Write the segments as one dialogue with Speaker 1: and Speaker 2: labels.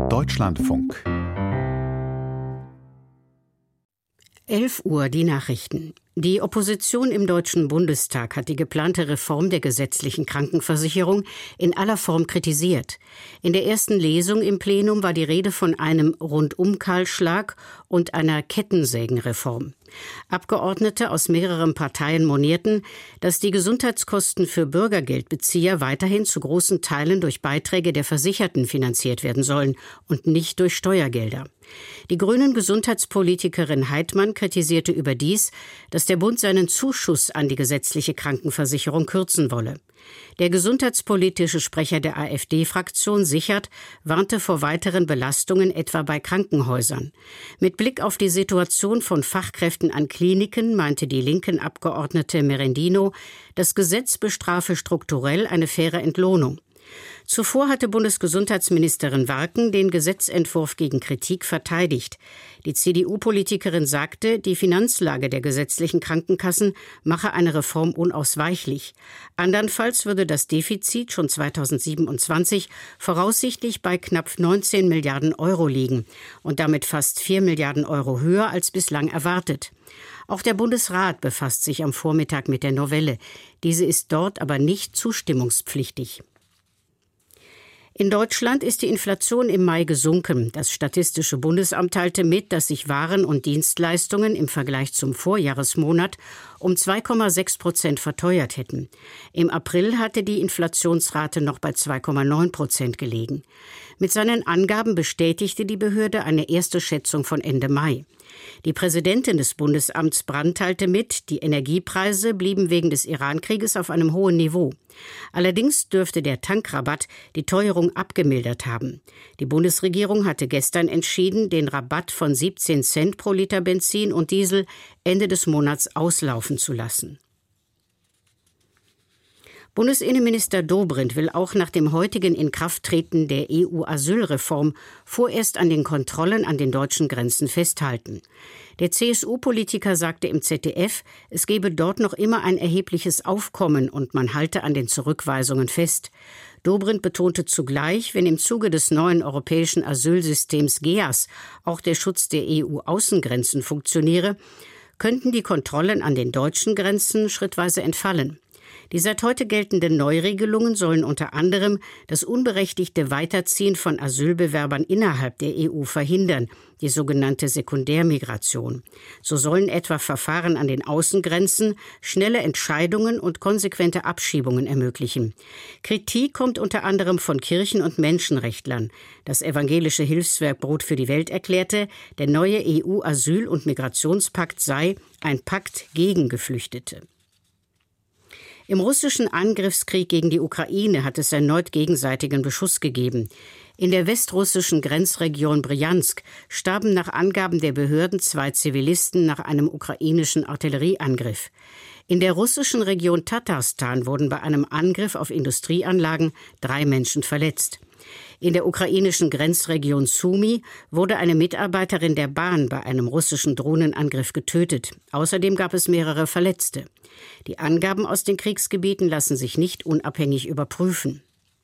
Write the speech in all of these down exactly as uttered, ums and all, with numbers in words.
Speaker 1: Deutschlandfunk.
Speaker 2: elf Uhr die Nachrichten. Die Opposition im Deutschen Bundestag hat die geplante Reform der gesetzlichen Krankenversicherung in aller Form kritisiert. In der ersten Lesung im Plenum war die Rede von einem Rundumkahlschlag und einer Kettensägenreform. Abgeordnete aus mehreren Parteien monierten, dass die Gesundheitskosten für Bürgergeldbezieher weiterhin zu großen Teilen durch Beiträge der Versicherten finanziert werden sollen und nicht durch Steuergelder. Die grünen Gesundheitspolitikerin Heidmann kritisierte überdies, dass der Bund seinen Zuschuss an die gesetzliche Krankenversicherung kürzen wolle. Der gesundheitspolitische Sprecher der AfD-Fraktion, Sichert, warnte vor weiteren Belastungen etwa bei Krankenhäusern. Mit Blick auf die Situation von Fachkräften an Kliniken meinte die linken Abgeordnete Merendino, das Gesetz bestrafe strukturell eine faire Entlohnung. Zuvor hatte Bundesgesundheitsministerin Warken den Gesetzentwurf gegen Kritik verteidigt. Die C D U-Politikerin sagte, die Finanzlage der gesetzlichen Krankenkassen mache eine Reform unausweichlich. Andernfalls würde das Defizit schon zweitausendsiebenundzwanzig voraussichtlich bei knapp neunzehn Milliarden Euro liegen und damit fast vier Milliarden Euro höher als bislang erwartet. Auch der Bundesrat befasst sich am Vormittag mit der Novelle. Diese ist dort aber nicht zustimmungspflichtig. In Deutschland ist die Inflation im Mai gesunken. Das Statistische Bundesamt teilte mit, dass sich Waren und Dienstleistungen im Vergleich zum Vorjahresmonat um zwei Komma sechs Prozent verteuert hätten. Im April hatte die Inflationsrate noch bei zwei Komma neun Prozent gelegen. Mit seinen Angaben bestätigte die Behörde eine erste Schätzung von Ende Mai. Die Präsidentin des Bundesamts Brand teilte mit, die Energiepreise blieben wegen des Irankrieges auf einem hohen Niveau. Allerdings dürfte der Tankrabatt die Teuerung abgemildert haben. Die Bundesregierung hatte gestern entschieden, den Rabatt von siebzehn Cent pro Liter Benzin und Diesel Ende des Monats auslaufen zu lassen. Bundesinnenminister Dobrindt will auch nach dem heutigen Inkrafttreten der E U-Asylreform vorerst an den Kontrollen an den deutschen Grenzen festhalten. Der C S U-Politiker sagte im Z D F, es gebe dort noch immer ein erhebliches Aufkommen und man halte an den Zurückweisungen fest. Dobrindt betonte zugleich, wenn im Zuge des neuen europäischen Asylsystems G E A S auch der Schutz der E U-Außengrenzen funktioniere, könnten die Kontrollen an den deutschen Grenzen schrittweise entfallen. Die seit heute geltenden Neuregelungen sollen unter anderem das unberechtigte Weiterziehen von Asylbewerbern innerhalb der E U verhindern, die sogenannte Sekundärmigration. So sollen etwa Verfahren an den Außengrenzen, schnelle Entscheidungen und konsequente Abschiebungen ermöglichen. Kritik kommt unter anderem von Kirchen- und Menschenrechtlern. Das evangelische Hilfswerk Brot für die Welt erklärte, der neue E U-Asyl- und Migrationspakt sei ein Pakt gegen Geflüchtete. Im russischen Angriffskrieg gegen die Ukraine hat es erneut gegenseitigen Beschuss gegeben. In der westrussischen Grenzregion Brjansk starben nach Angaben der Behörden zwei Zivilisten nach einem ukrainischen Artillerieangriff. In der russischen Region Tatarstan wurden bei einem Angriff auf Industrieanlagen drei Menschen verletzt. In der ukrainischen Grenzregion Sumy wurde eine Mitarbeiterin der Bahn bei einem russischen Drohnenangriff getötet. Außerdem gab es mehrere Verletzte. Die Angaben aus den Kriegsgebieten lassen sich nicht unabhängig überprüfen.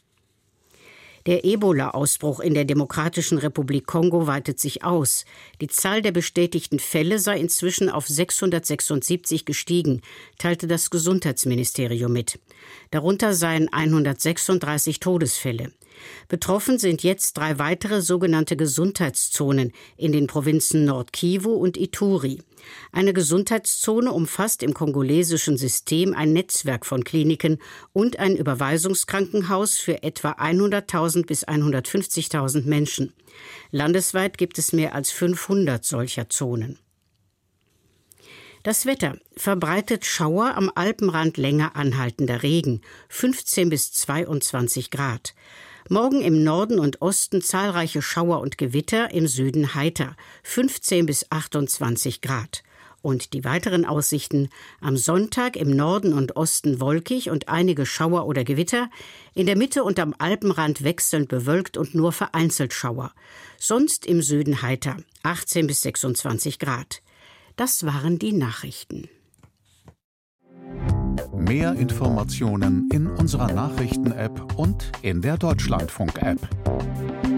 Speaker 2: Der Ebola-Ausbruch in der Demokratischen Republik Kongo weitet sich aus. Die Zahl der bestätigten Fälle sei inzwischen auf sechshundertsechsundsiebzig gestiegen, teilte das Gesundheitsministerium mit. Darunter seien hundertsechsunddreißig Todesfälle. Betroffen sind jetzt drei weitere sogenannte Gesundheitszonen in den Provinzen Nord-Kivu und Ituri. Eine Gesundheitszone umfasst im kongolesischen System ein Netzwerk von Kliniken und ein Überweisungskrankenhaus für etwa hunderttausend bis hundertfünfzigtausend Menschen. Landesweit gibt es mehr als fünfhundert solcher Zonen. Das Wetter: verbreitet Schauer, am Alpenrand länger anhaltender Regen, fünfzehn bis zweiundzwanzig Grad. Morgen im Norden und Osten zahlreiche Schauer und Gewitter, im Süden heiter, fünfzehn bis achtundzwanzig Grad. Und die weiteren Aussichten: am Sonntag im Norden und Osten wolkig und einige Schauer oder Gewitter, in der Mitte und am Alpenrand wechselnd bewölkt und nur vereinzelt Schauer. Sonst im Süden heiter, achtzehn bis sechsundzwanzig Grad. Das waren die Nachrichten.
Speaker 1: Mehr Informationen in unserer Nachrichten-App und in der Deutschlandfunk-App.